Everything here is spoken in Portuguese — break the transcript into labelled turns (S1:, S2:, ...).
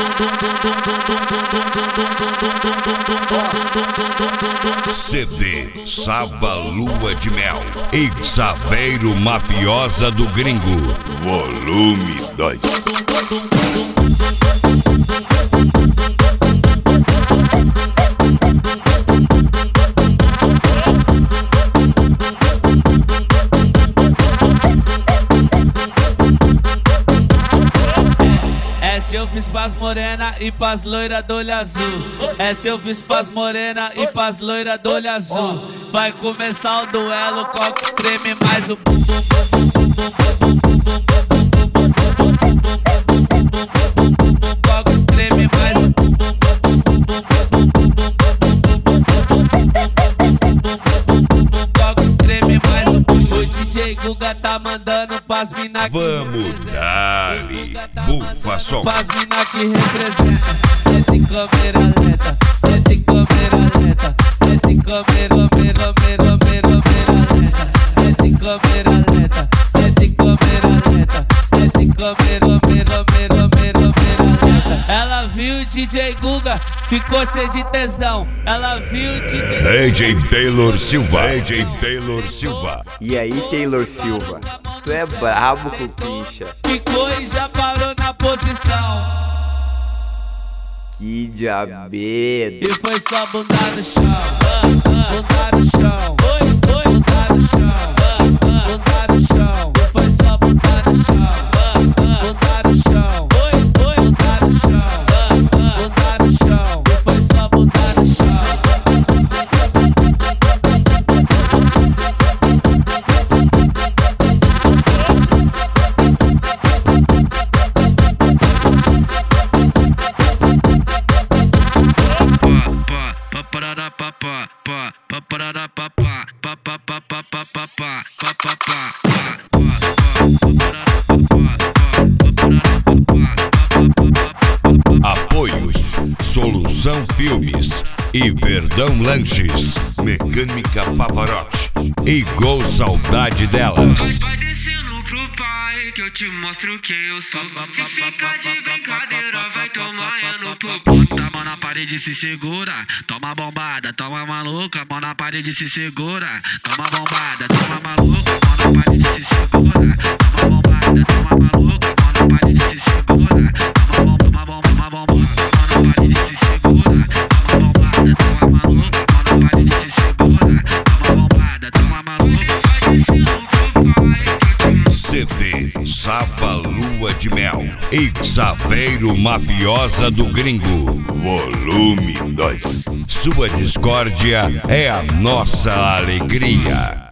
S1: CD Saba Lua de Mel e Xaveiro Mafiosa do Gringo, volume 2.
S2: Essa eu fiz pras morena e pras loira do olho azul. Essa eu fiz pras morena e pras loira do olho azul. Vai começar o duelo, coque, treme mais o bum bum bum bum bum bum bum bum. Coque, treme mais o bum bum bum bum bum bum. Coque, treme mais o bum. O DJ Guga tá mandando pras mina que
S1: vamos dali, bufa som.
S2: pras mina que representa. Sente em câmera lenta, sente em câmera lenta, sente em câmera lenta, sente em câmera lenta, sente em câmera lenta, sente em câmera lenta. Ela viu o DJ Guga, ficou cheio de tesão. Ela viu o
S1: DJ Taylor Silva, DJ Taylor Silva.
S3: E aí, Taylor Silva, tu é brabo com pincha.
S2: Ficou e já parou na posição.
S3: Que diabetes.
S2: E foi só bunda no chão, bunda no chão, bunda no chão, bunda no chão. E foi só bunda no chão, bunda no chão, bunda no chão, bunda no chão. E foi só bunda no chão.
S1: Apoios Solução Filmes e Verdão Lanches, Mecânica Pavarotti e Gol Saudade Delas.
S4: Vai descendo pro pai que eu te mostro quem eu sou. Se ficar de brincadeira vai tomar no popô.
S5: Bota a mão na parede, se segura. Toma bombada, toma maluca. Mão na parede, se segura. Toma bombada, toma maluca. Mão na parede, se segura. Toma bombada, toma maluca. Mão na parede, se segura. Toma bomba, mão na parede, se segura. Toma bombada, toma maluca. Mão na parede, se segura. Toma bombada, toma maluca.
S1: CD Saba Lua de Mel e Xaveiro Mafiosa do Gringo, volume 2. Sua discórdia é a nossa alegria.